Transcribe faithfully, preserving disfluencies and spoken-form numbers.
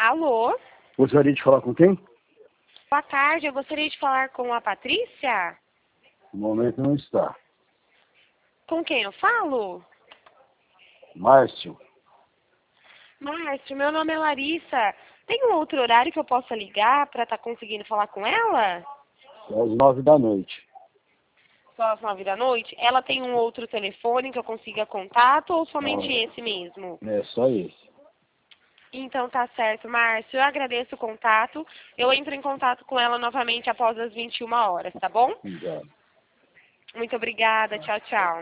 Alô? Gostaria de falar com quem? Boa tarde, eu gostaria de falar com a Patrícia. No momento não está. Com quem eu falo? Márcio, Márcio, meu nome é Larissa. Tem um outro horário que eu possa ligar para estar conseguindo falar com ela? é às nove da noite. Só às nove da noite? Ela tem um outro telefone que eu consiga contato ou somente Não, esse mesmo? é só esse. Então tá certo, Márcio. Eu agradeço o contato. Eu entro em contato com ela novamente após as vinte e uma horas, tá bom? Obrigado. Muito obrigada. Tchau, tchau.